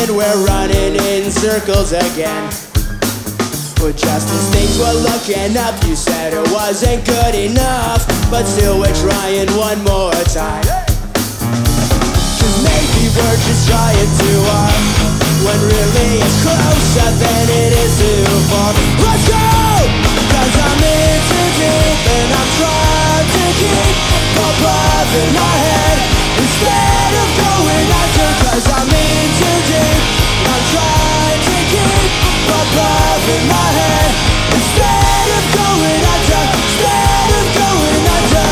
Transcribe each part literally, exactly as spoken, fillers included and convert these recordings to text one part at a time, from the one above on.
and we're running in circles again. Well, just as things were looking up, you said it wasn't good enough, but still we're trying one more time. Cause maybe we're just trying too hard, when really it's closer than it is too far. Let's go! Cause I'm in too deep and I'm trying to keep above in my head instead of going under. Cause I'm in too deep, I'm trying to keep above in my head instead of going under, instead of going under.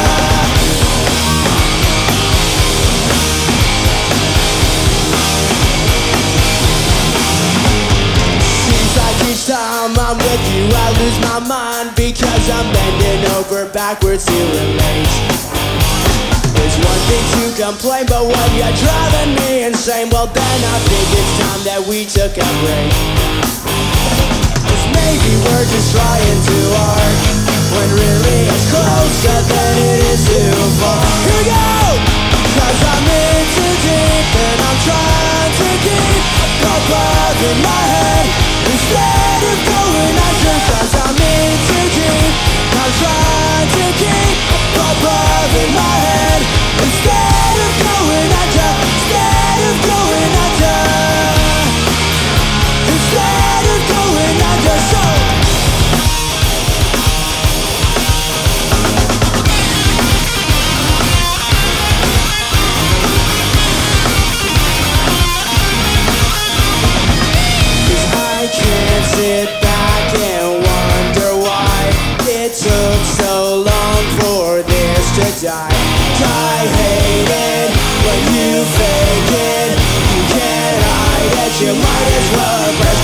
Seems like each time I'm with you I lose my mind, because I'm bending over backwards to relate. There's one thing to complain, but when you're driving me insane, well then I think it's time that we took a break. Cause maybe we're just trying too hard, when really it's closer than it is too far. Here we go! Cause I'm in too deep and I'm trying to keep above in my head instead of going under. Cause I'm in too deep, I'm trying to keep above in my head instead of going under, instead of going under, instead of going under. So I can't sit back and wonder why it took so long for this to die. I hate it when you fake it, you can't hide it, you might as well embrace